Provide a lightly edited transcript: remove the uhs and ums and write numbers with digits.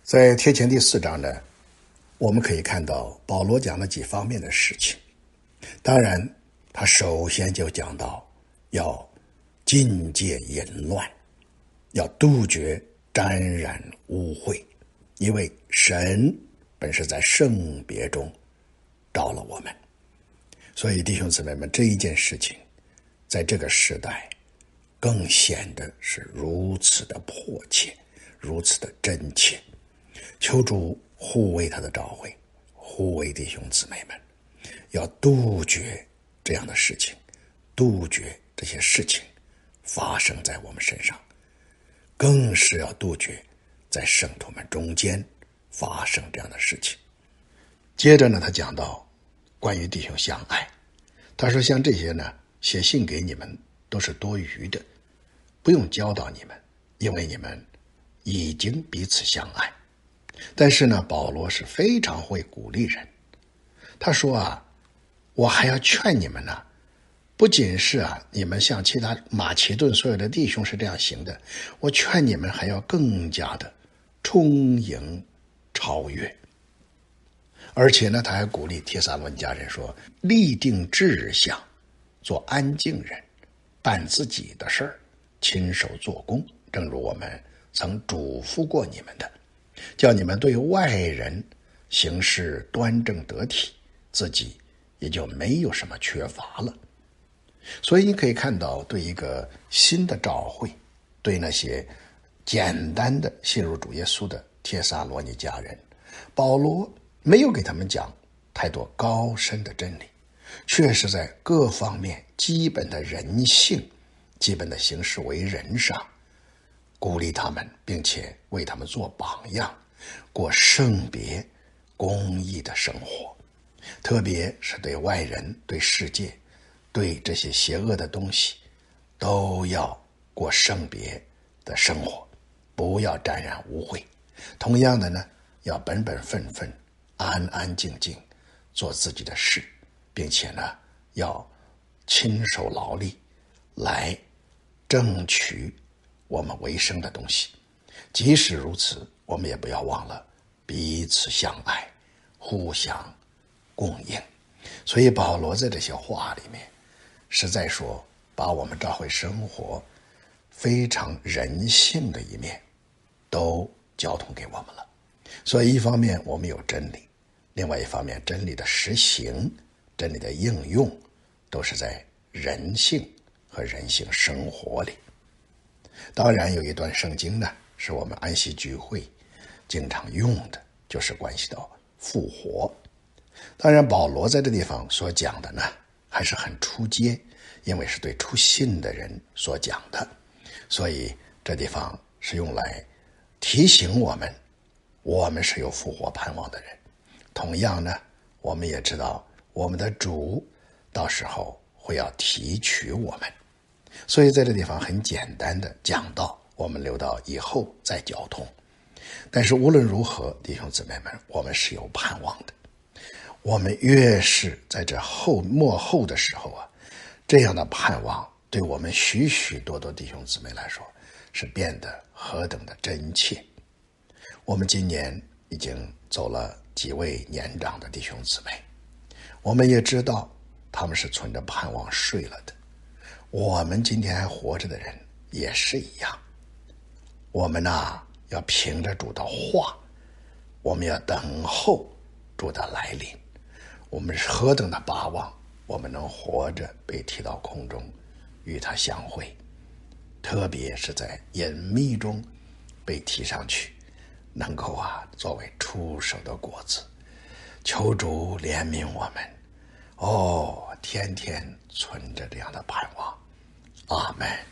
在帖前第4章呢，我们可以看到保罗讲了几方面的事情。当然他首先就讲到要禁戒淫乱，要杜绝沾染污秽，因为神本是在圣别中召了我们。所以弟兄姊妹们，这一件事情在这个时代更显得是如此的迫切，如此的真切。求主护卫他的召会，护卫弟兄姊妹们，要杜绝这样的事情，杜绝这些事情发生在我们身上，更是要杜绝在圣徒们中间发生这样的事情。接着呢，他讲到关于弟兄相爱，他说像这些呢，写信给你们都是多余的，不用教导你们，因为你们已经彼此相爱。但是呢，保罗是非常会鼓励人。他说我还要劝你们呢，不仅是你们像其他马其顿所有的弟兄是这样行的，我劝你们还要更加的充盈超越。而且呢，他还鼓励帖撒罗尼迦人说，立定志向，做安静人，办自己的事儿，亲手做工，正如我们曾嘱咐过你们的，叫你们对外人行事端正得体，自己也就没有什么缺乏了。所以你可以看到，对一个新的召会，对那些简单的信入主耶稣的帖撒罗尼迦人，保罗没有给他们讲太多高深的真理，却是在各方面基本的人性、基本的行事为人上鼓励他们，并且为他们做榜样，过圣别公义的生活。特别是对外人、对世界、对这些邪恶的东西，都要过圣别的生活，不要沾染污秽。同样的呢，要本本分分、安安静静做自己的事，并且呢，要亲手劳力来争取我们为生的东西。即使如此，我们也不要忘了彼此相爱，互相供应。所以保罗在这些话里面是在说，把我们教会生活非常人性的一面都交通给我们了。所以一方面我们有真理，另外一方面真理的实行、真理的应用都是在人性和人性生活里。当然有一段圣经呢，是我们安息聚会经常用的，就是关系到复活。当然保罗在这地方所讲的呢，还是很初阶，因为是对初信的人所讲的，所以这地方是用来提醒我们，我们是有复活盼望的人。同样呢，我们也知道我们的主到时候会要提取我们，所以在这地方很简单的讲到，我们留到以后再交通。但是无论如何，弟兄姊妹们，我们是有盼望的。我们越是在这末后的时候这样的盼望对我们许许多多弟兄姊妹来说是变得何等的真切。我们今年已经走了几位年长的弟兄姊妹，我们也知道他们是存着盼望睡了的。我们今天还活着的人也是一样。我们要凭着主的话，我们要等候主的来临。我们是何等的巴望，我们能活着被提到空中与他相会，特别是在隐秘中被提上去，能够作为出手的果子。求主怜悯我们，天天存着这样的盼望。阿们。